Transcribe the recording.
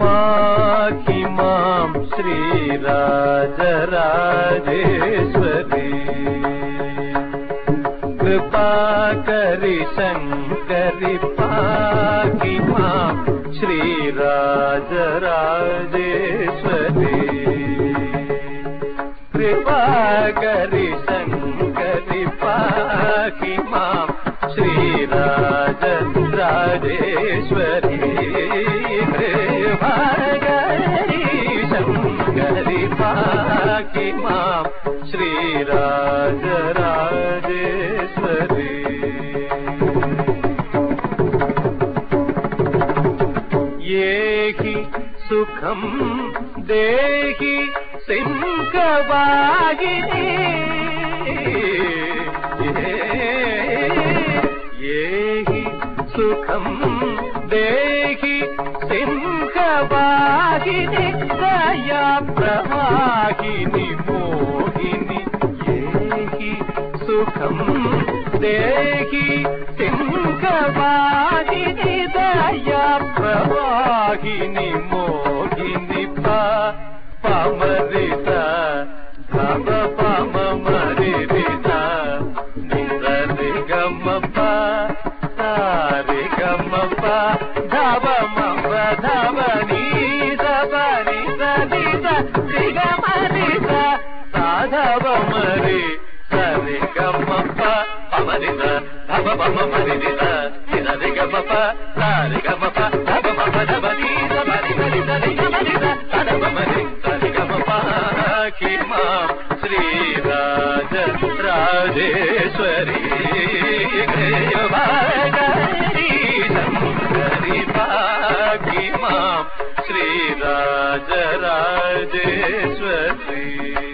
पाहि मां श्रीराजराजेश्वरी कृपाकरि शङ्करि पाहि मां श्रीराजराजेश्वरी कृपाकरि शङ्करि पाहि मां श्रीराजराजेश्वरी कृपाकरि शङ्करि पाहि मां श्रीराजराजेश्वरी येहि सुखं देहि सिंहवाहिनी येहि सुखं देहि सिंहवाहिनी दया प्रवाहिनी मोहिनी येहि सुखं देहि सिंहवाहिनी दया प्रवाहिनी मोहिनी पमरिता धम पम मरिता निरि गम सारि गम धव मम धवनी धवनी सरि गमरिता साधव मरि सरि गम पमरित धव मम मरिता निरि गम सारि गम धव मम धवनी धवनि सरि गमरिता साधव मरि सरि गम पाहि मां श्रीराजराजेश्वरी कृपाकरि शङ्करि पाहि मां श्रीराजराजेश्वरी।